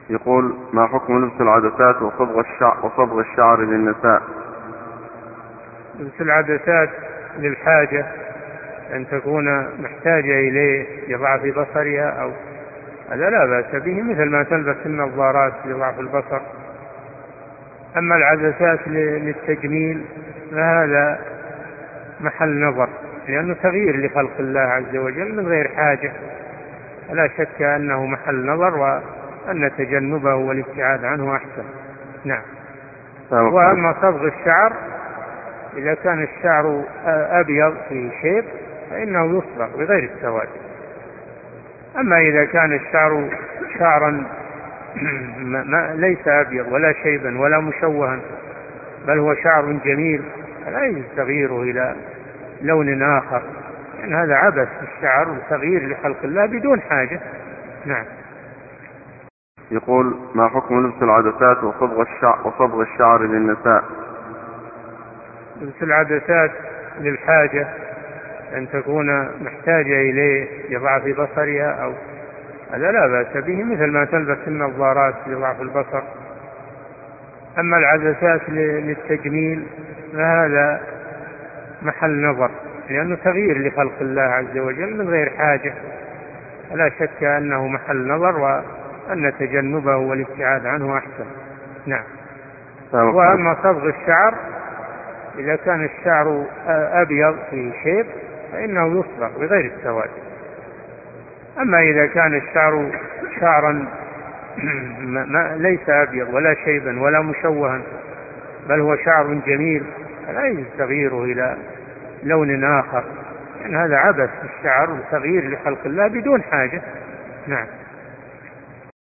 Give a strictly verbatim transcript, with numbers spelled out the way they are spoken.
يقول: ما حكم لبس العدسات وصبغ الشعر, وصبغ الشعر للنساء؟ لبس العدسات للحاجة، أن تكون محتاجة إليه لضعف بصرها، أو هذا لا بأس به، مثل ما تلبس النظارات لضعف البصر. أما العدسات للتجميل فهذا محل نظر، لأنه تغيير لخلق الله عز وجل من غير حاجة، لا شك أنه محل نظر، وأن تجنبه والابتعاد عنه أحسن. نعم. وأما صبغ الشعر، إذا كان الشعر أبيض في شيب فإنه يصبغ بغير السواد. أما إذا كان الشعر شعرا ليس أبيض ولا شيبا ولا مشوها، بل هو شعر جميل، فلا يجوز تغييره إلى لون آخر، لأن هذا عبث بالشعر وتغيير لخلق الله بدون حاجة. نعم. يقول: ما حكم لبس العدسات وصبغ الشعر, وصبغ الشعر للنساء؟ لبس العدسات للحاجة، أن تكون محتاجة إليه لضعف بصرها، أو هذا لا بأس به، مثل ما تلبس النظارات لضعف البصر. أما العدسات للتجميل فهذا محل نظر، لأنه تغيير لخلق الله عز وجل من غير حاجة، لا شك أنه محل نظر، وأن تجنبه والابتعاد عنه أحسن. نعم. وأما صبغ الشعر، إذا كان الشعر أبيض في شيب فإنه يصبغ بغير السواد. أما إذا كان الشعر شعرا ليس أبيض ولا شيبا ولا مشوها، بل هو شعر جميل، فلا يجوز تغييره إلى لون آخر، لأن هذا عبث بالشعر وتغيير لخلق الله بدون حاجة. نعم.